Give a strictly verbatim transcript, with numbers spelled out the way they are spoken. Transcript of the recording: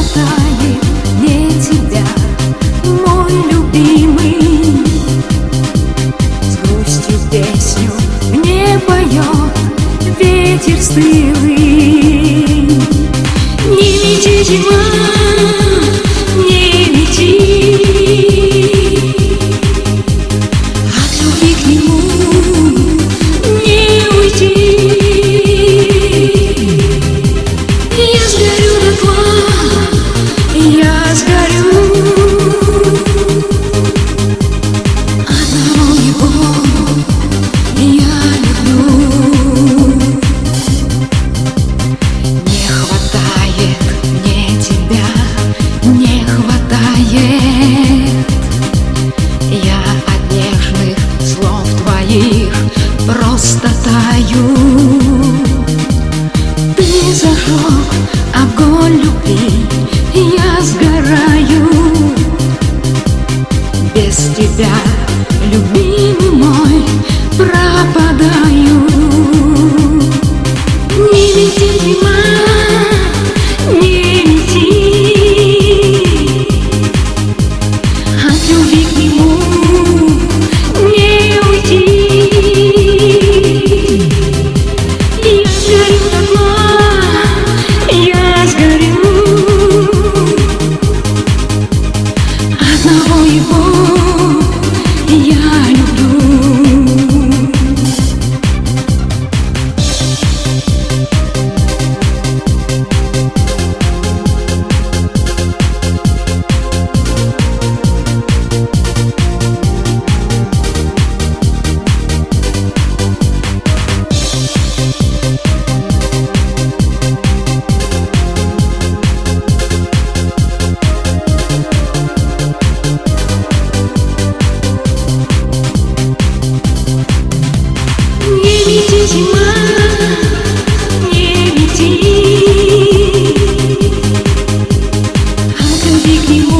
хватает мне тебя, мой любимый. С грустью песню мне поет ветер стылый. Не лети, зима, не лети, от любви к нему не уйти. Я сгорю дотла, я сгорю, одного его я люблю. Не хватает мне тебя, не хватает. Я от нежных слов твоих просто таю. Ты зажег огонь любви, я сгораю. Без тебя, любимый мой, пропадаю. Не лети, зима, не лети, от любви к нему не уйти. Я сгорю дотла, я сгорю, одного его я люблю. Не лети, зима, не лети, от любви к нему